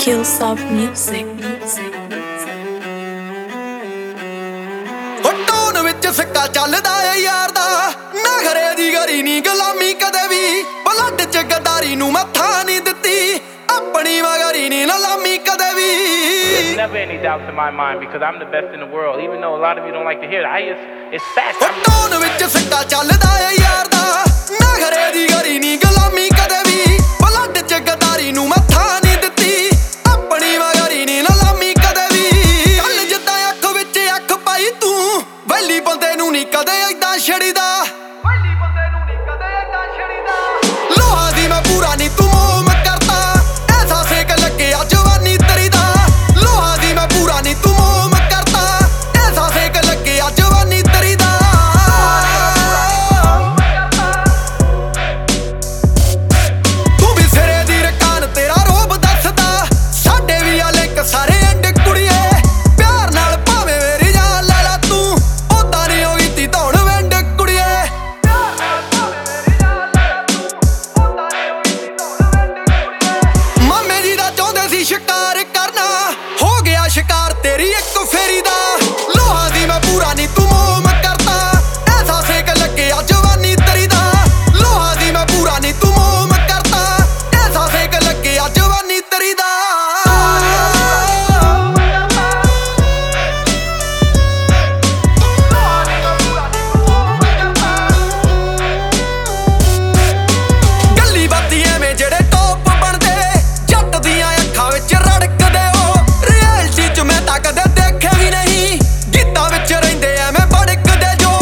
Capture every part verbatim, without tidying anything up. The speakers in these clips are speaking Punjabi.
Killsoft Music. ਟੋਨ ਵਿੱਚ ਸਿੱਕਾ ਚੱਲਦਾ ਏ ਯਾਰ ਦਾ ਨਾ ਘਰੇ ਦੀ ਗਰੀ ਨੀ ਗੁਲਾਮੀ ਕਦੇ ਵੀ ਬਲੱਡ ਚ ਗਦਾਰੀ ਨੂੰ ਮੈਂ ਥਾਂ ਨਹੀਂ ਦਿੱਤੀ ਆਪਣੀ ਵਗਰੀ ਨੀ ਲਾਮੀ ਕਦੇ ਵੀ There's never any doubts in my mind because I'm the best in the world. Even though a lot of you don't like to hear it, I it's, it's fact. Tone ਵਿੱਚ ਸਿੱਕਾ ਚੱਲਦਾ ਏ ਯਾਰ ਦਾ ਨਾ ਘਰੇ ਦੀ ਗਰੀ ਨੀ ਗੁਲਾਮੀ ਕਦੇ ਵੀ ਬਲੱਡ ਚ ਗਦਾਰੀ ਨੂੰ ਮੈਂ ਥਾਂ ਨਹੀਂ ਦਿੱਤੀ ਆਪਣੀ ਵਗਰੀ ਨੀ ਲਾਮੀ ਕਦੇ ਵੀ ਚੱਲ ਜਿੱਦਾਂ ਅੱਖ ਵਿੱਚ ਅੱਖ ਪਾਈ ਤੂੰ ਵੈਲੀ ਬੰਦੇ ਨੂੰ ਨੀ ਕਦੇ ਏਦਾਂ ਛੜੀਦਾ ਵੈਲੀ ਬੰਦੇ ਨੂੰ ਨੀ ਕਦੇ ਏਦਾਂ ਛੜੀਦਾ ਲੋਹਾ ਦੀ ਮੈਂ ਪੂਰਾ ਨੀ ਤੂੰ ਮੋਹ ਮੈਂ ਕਰਤਾ ਐਸਾ ਸੇਕ ਲੱਗਿਆ ਜਵਾਨੀ ਤੇਰੀ ਦਾ ਲੋਹਾ ਦੀ ਮੈਂ ਪੂਰਾ ਨੀ ਤੂੰ ਮੋਹ ਮੈਂ ਕਰਤਾ ਐਸਾ ਸੇਕ ਲੱਗਿਆ ਜਵਾਨੀ ਤੇਰੀ ਦਾ ਤੂੰ ਵੀ ਸਿਰੇ ਦੀ ਰਕਾਨ ਤੇਰਾ ਰੋਬ ਦੱਸਦਾ ਸਾਡੇ ਵੀ ਆ ਲਿੰਕ ਸਾਰੇ ਐਂਡ ਕੁੜੀਏ ਪਿਆਰ ਨਾਲ ਭਾਵੇਂ ਮੇਰੀ ਜਾਨ ਲੈ ਲਾ ਤੂੰ ਉਦਾਂ ਨੀ ਹੋਈ ਤੀ ਧੌਣ ਵੰਡ ਕੁੜੀਏ ਪਿਆਰ ਨਾਲ ਭਾਵੇਂ ਮੇਰੀ ਜਾਨ ਲੈ ਲਾ ਤੂੰ ਉਦਾਂ ਨੀ ਹੋਈ ਤੀ ਧੌਣ ਵੰਡ ਕੁੜੀਏ ਮਾਮੇ ਜੀ ਦਾ ਚਾਹੁੰਦੇ ਸੀ ਸ਼ਿਕਾਰ ਕਰਨਾ ਹੋ ਗਿਆ ਸ਼ਿਕਾਰ ਤੇਰੀ ਇੱਕ ਫੇਰੀ ਦਾ ਲੋਹਾ ਦੀ ਮੈਂ ਪੂਰਾ ਨੀ ਤੂੰ ਮੋਹ ਮੈਂ ਕਰਤਾ ਐਸਾ ਸੇਕ ਲੱਗਿਆ ਜਵਾਨੀ ਤੇਰੀ ਦਾ ਲੋਹਾ ਦੀ ਮੈਂ ਪੂਰਾ ਨੀ ਤੂੰ ਮੋਹ ਮੈਂ ਕਰਤਾ ਐਸਾ ਸੇਕ ਲੱਗਿਆ ਜਵਾਨੀ ਤੇਰੀ ਦਾ ਗੱਲੀ ਬਾਤੀ ਐਵੇਂ ਜਿਹੜੇ ਟੌਪ ਬਣਦੇ ਜੱਟ ਦੀਆਂ ਅੱਖਾਂ ਵਿੱਚ ਰੜਕਦੇ ਹੋ ਰਿਐਲਿਟੀ ਚ ਮੈਂ ਤਾਂ ਕਦੇ ਦੇਖੇ ਵੀ ਨਹੀਂ ਗੀਤਾਂ ਵਿੱਚ ਰਹਿੰਦੇ ਐਵੇਂ ਭੜਕਦੇ ਜੋ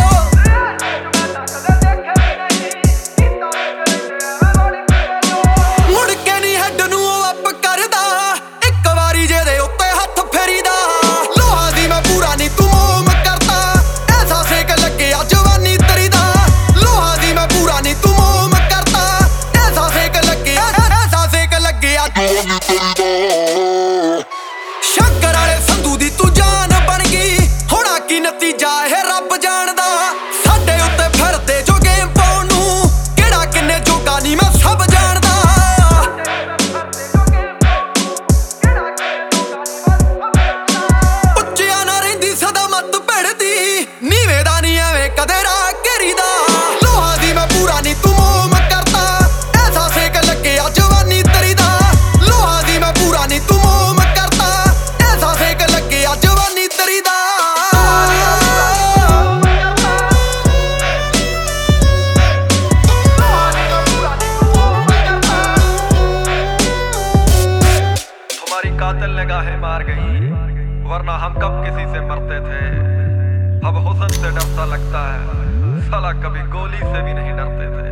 ਮੁੜ ਕੇ ਨੀ ਹੈਡ ਨੂੰ ਉਹ ਅੱਪ ਕਰਦਾ ਇੱਕ ਵਾਰੀ ਜਿਹਦੇ ਉੱਤੇ ਹੱਥ ਫੇਰੀਦਾ ਲੋਹਾ ਦੀ ਮੈਂ ਪੂਰਾ ਨੀ ਤੂੰ ਮੋਹ ਮੈਂ ਕਰਤਾ ਐਸਾ ਸੇਕ ਲੱਗਿਆ ਜਵਾਨੀ ਤੇਰੀ ਦਾ ਲੋਹਾ ਦੀ ਮੈਂ ਪੂਰਾ ਨੀ ਤੂੰ ਮੋਹ ਮੈਂ ਕਰਤਾ ਐਸਾ ਸੇਕ ਲੱਗਿਆ ਐਸਾ ਸੇਕ ਲੱਗਿਆ ਸ਼ੰਕਰ ਵਾਲੇ ਸੰਧੂ ਦੀ ਤੂੰ ਜਾਨ ਬਣ ਗਈ ਹੋਣਾ ਕੀ ਨਤੀਜਾ ਇਹ ਰੱਬ ਜਾਣਦਾ ਸਾਡੇ ਉੱਤੇ ਫਿਰਦੇ ਜੋ ਗੇਮ ਪਾਉਣ ਨੂੰ ਕਿਹੜਾ ਕਿੰਨੇ ਜੋਗਾ ਨੀ ਮੈਂ ਸਭ ਜਾਣਦਾ ਉੱਚਿਆਂ ਨਾ ਰਹਿੰਦੀ ਸਦਾ ਮੱਤ ਭਿੜਦੀ ਨੀਵੇਂ ਦਾ ਨੀ ਐਵੇਂ ਕਦੇ ਰਾਹ ਘੇਰੀਦਾ ਲੋਹਾ ਦੀ ਮੈਂ ਪੂਰਾ ਨੀ ਤੂੰ ਮੋਹ ਮੈਂ ਕਰਤਾ ਐਸਾ ਸੇਕ ਲੱਗਿਆ ਜਵਾਨੀ ਤੇਰੀ ਦਾ ਲੋਹਾ ਦੀ ਮੈਂ ਪੂਰਾ ਨੀ ਤੂੰ ਮੋਹ ਮੈਂ ਕਰਤਾ ਐਸਾ ਸੇਕ ਲੱਗਿਆ ਜਵਾਨੀ ਤੇਰੀ ਦਾ हमारी कातिल निगाहें मार गई वरना हम कब किसी से मरते थे अब हुस्न से डरता लगता है साला कभी गोली से भी नहीं डरते थे।